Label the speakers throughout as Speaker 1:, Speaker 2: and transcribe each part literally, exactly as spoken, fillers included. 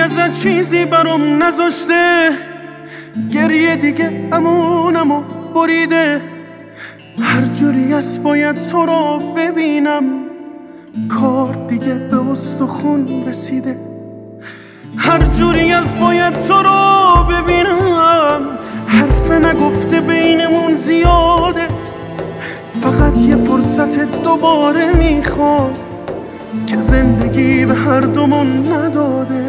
Speaker 1: ازت چیزی برام نذاشته، گریه دیگه امونمو بریده. هر جوری از باید تو رو ببینم، کار دیگه به استخون رسیده. هر جوری از باید تو رو ببینم، حرف نگفته بینمون زیاده. فقط یه فرصت دوباره میخوام که زندگی به هر دومون نداده.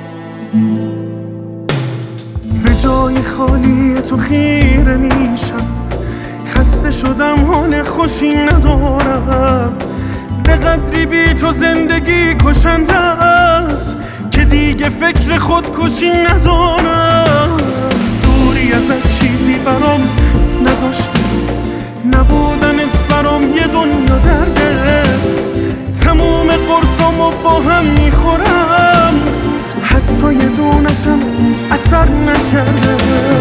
Speaker 1: به جای خالی تو خیره میشم، خسته شدم حال خوشی ندارم. به قدری بی تو زندگی کشنده است که دیگه فکر خودکشی ندارم. دوری ازت چیزی برام نذاشتی، نبودنت برام یه دنیا درده. تموم قرصامو با هم میخورم، حتی یه دونشم اثر نکرده.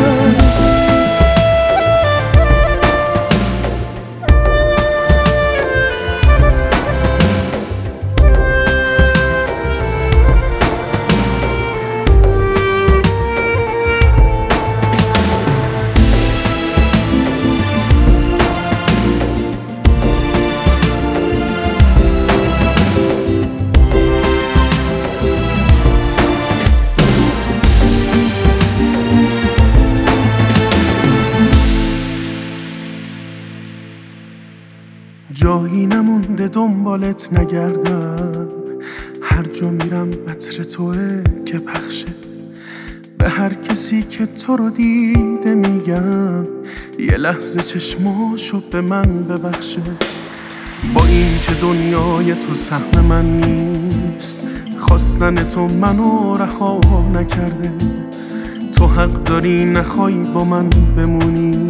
Speaker 1: جایی نمونده دنبالت نگردم، هر جا میرم عطر توه که پخشه. به هر کسی که تو رو دیده میگم یه لحظه چشماشو به من ببخشه. با این که دنیای تو سهم من نیست، خواستن تو منو رها نکرده. تو حق داری نخوای با من بمونی.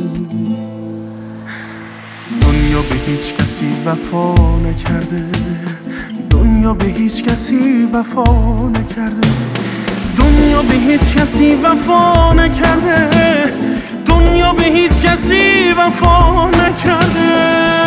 Speaker 1: دنیا به هیچ کسی وفا نکرده، دنیا به هیچ کسی وفا نکرده. دنیا به هیچ کسی وفا نکرده، دنیا به هیچ کسی وفا نکرده.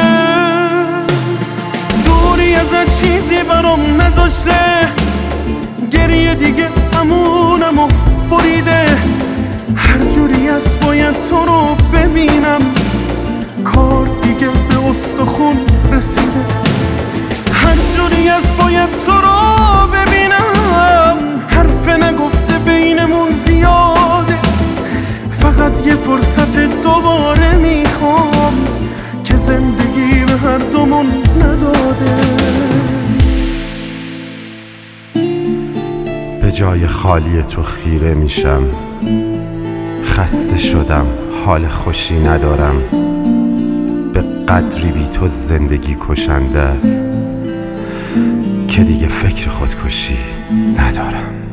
Speaker 1: دوری ازت چیزی برام نذاشته، گریه دیگه امونمو بریده. هر جوری از باید تو رو ببینم، کار دیگه به استخون رسیده. هر جوری از باید تو رو ببینم، حرف نگفته بینمون زیاده. فقط یه فرصت دوباره میخوام که زندگی به هر دومون نداده.
Speaker 2: به جای خالی تو خیره میشم، خسته شدم حال خوشی ندارم. به قدری بی تو زندگی کشنده است که دیگه فکر خودکشی ندارم.